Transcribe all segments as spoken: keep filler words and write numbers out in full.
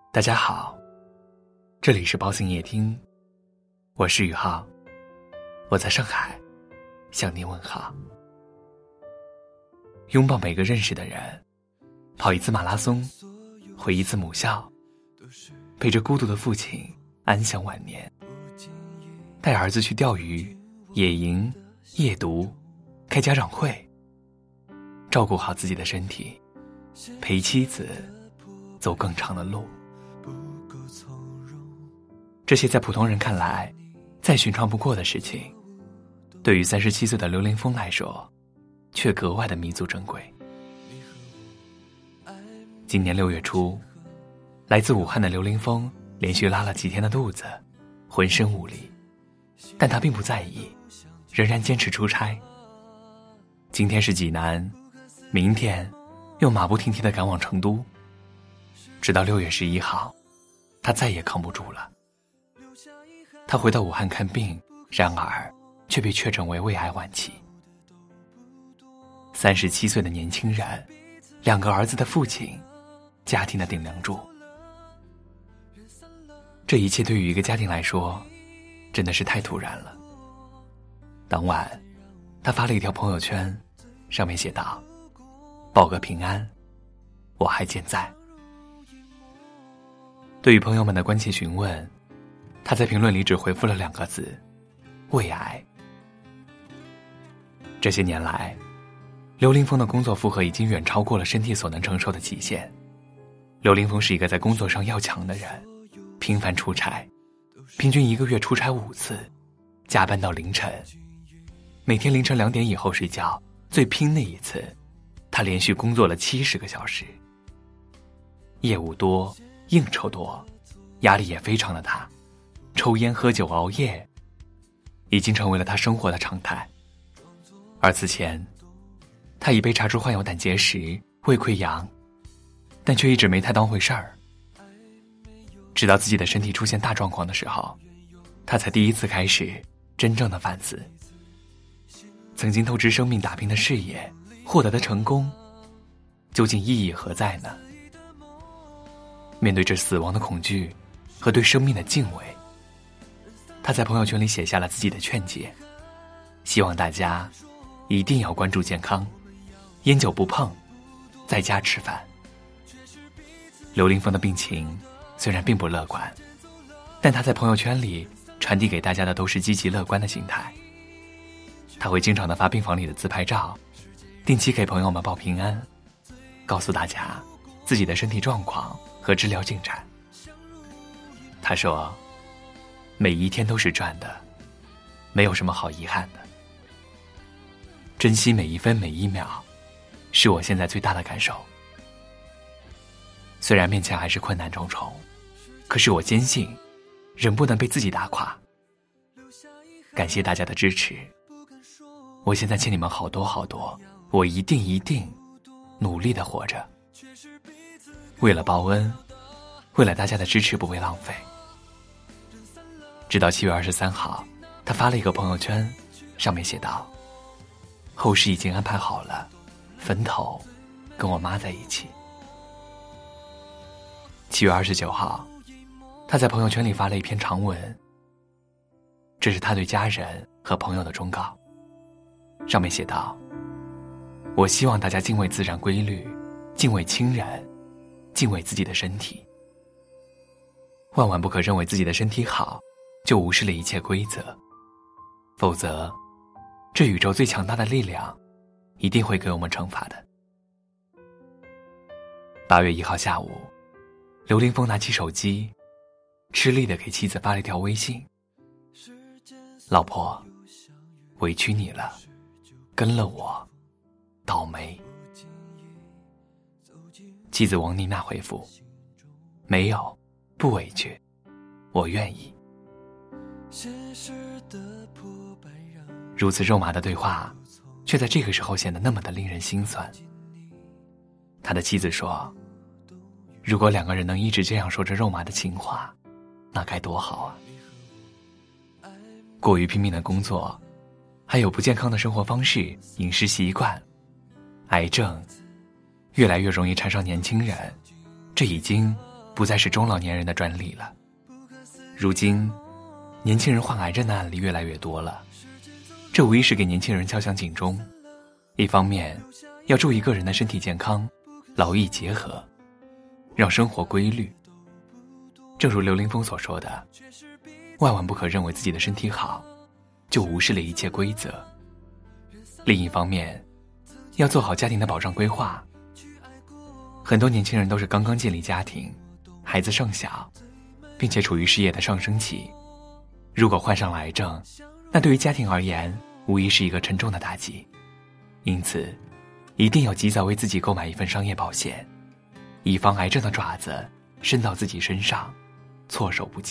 大家好，这里是包信夜听，我是宇浩，我在上海向您问好。拥抱每个认识的人，跑一次马拉松，回一次母校，陪着孤独的父亲安享晚年，带儿子去钓鱼、野营、夜读、开家长会，照顾好自己的身体，陪妻子走更长的路。这些在普通人看来再寻常不过的事情，对于三十七岁的刘凌峰来说却格外的弥足珍贵。今年六月初，来自武汉的刘凌峰连续拉了几天的肚子，浑身无力，但他并不在意，仍然坚持出差。今天是济南，明天又马不停蹄地赶往成都，直到六月十一号，他再也扛不住了。他回到武汉看病，然而却被确诊为胃癌晚期。三十七岁的年轻人，两个儿子的父亲，家庭的顶梁柱。这一切对于一个家庭来说，真的是太突然了。当晚，他发了一条朋友圈，上面写道：报个平安，我还健在。对于朋友们的关切询问，他在评论里只回复了两个字：胃癌。这些年来，刘凌峰的工作负荷已经远超过了身体所能承受的极限。刘凌峰是一个在工作上要强的人，频繁出差，平均一个月出差五次，加班到凌晨，每天凌晨两点以后睡觉，最拼那一次，他连续工作了七十个小时。业务多，应酬多，压力也非常的大，抽烟喝酒熬夜已经成为了他生活的常态。而此前他已被查出患有胆结石、胃溃疡，但却一直没太当回事儿。直到自己的身体出现大状况的时候，他才第一次开始真正的反思。曾经透支生命打拼的事业，获得的成功，究竟意义何在呢？面对着死亡的恐惧和对生命的敬畏，他在朋友圈里写下了自己的劝解，希望大家一定要关注健康，烟酒不碰，在家吃饭。刘凌峰的病情虽然并不乐观，但他在朋友圈里传递给大家的都是积极乐观的心态。他会经常的发病房里的自拍照，定期给朋友们报平安，告诉大家自己的身体状况和治疗进展。他说，每一天都是赚的，没有什么好遗憾的。珍惜每一分每一秒，是我现在最大的感受。虽然面前还是困难重重，可是我坚信，人不能被自己打垮。感谢大家的支持，我现在欠你们好多好多，我一定一定努力的活着。为了报恩，为了大家的支持不会浪费。直到七月二十三号，他发了一个朋友圈，上面写道：后事已经安排好了，坟头跟我妈在一起。七月二十九号，他在朋友圈里发了一篇长文，这是他对家人和朋友的忠告。上面写道：我希望大家敬畏自然规律，敬畏亲人，敬畏自己的身体。万万不可认为自己的身体好就无视了一切规则，否则这宇宙最强大的力量一定会给我们惩罚的。八月一号下午，刘凌峰拿起手机，吃力地给妻子发了一条微信：老婆，委屈你了，跟了我，倒霉。妻子王妮娜回复：没有，不委屈，我愿意。如此肉麻的对话，却在这个时候显得那么的令人心酸。他的妻子说，如果两个人能一直这样说着肉麻的情话，那该多好啊。过于拼命的工作，还有不健康的生活方式、饮食习惯，癌症越来越容易缠上年轻人，这已经不再是中老年人的专利了。如今，年轻人患癌症的案例越来越多了，这无疑是给年轻人敲响警钟。一方面，要注意个人的身体健康，劳逸结合，让生活规律。正如刘凌峰所说的，万万不可认为自己的身体好，就无视了一切规则。另一方面，要做好家庭的保障规划。很多年轻人都是刚刚建立家庭，孩子尚小，并且处于事业的上升期。如果患上了癌症，那对于家庭而言，无疑是一个沉重的打击。因此，一定要及早为自己购买一份商业保险，以防癌症的爪子伸到自己身上，措手不及。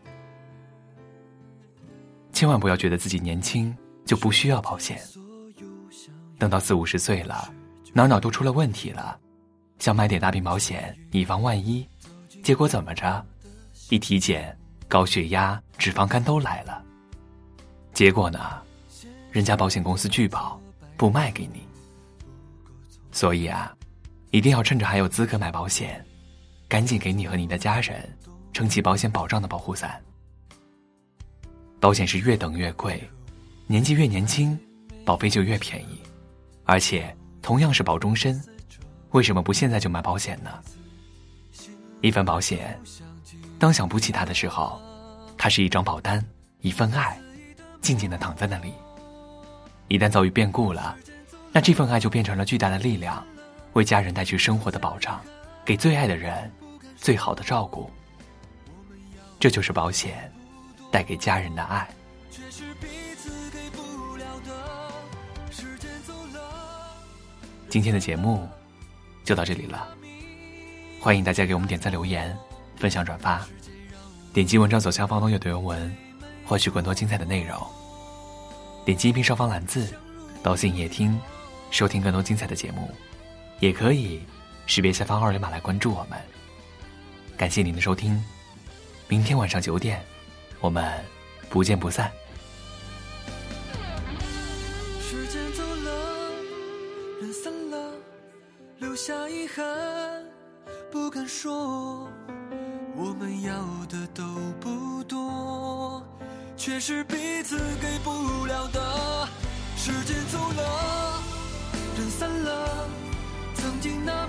千万不要觉得自己年轻就不需要保险，等到四五十岁了，哪哪都出了问题了，想买点大病保险以防万一，结果怎么着？一体检，高血压、脂肪肝都来了。结果呢，人家保险公司拒保，不卖给你。所以啊，一定要趁着还有资格买保险，赶紧给你和你的家人撑起保险保障的保护伞。保险是越等越贵，年纪越年轻，保费就越便宜，而且同样是保终身，为什么不现在就买保险呢？一份保险，当想不起它的时候，它是一张保单，一份爱，静静地躺在那里。一旦遭遇变故了，那这份爱就变成了巨大的力量，为家人带去生活的保障，给最爱的人最好的照顾。这就是保险带给家人的爱。今天的节目就到这里了，欢迎大家给我们点赞留言，分享转发，点击文章左下方的阅读原文，获取更多精彩的内容。点击屏上方栏字到信夜听，收听更多精彩的节目，也可以识别下方二维码来关注我们。感谢您的收听，明天晚上九点，我们不见不散。 时间走了，人散了，留下遗憾，不敢说。我们要的都不多，却是彼此给不了的。时间走了，人散了，曾经那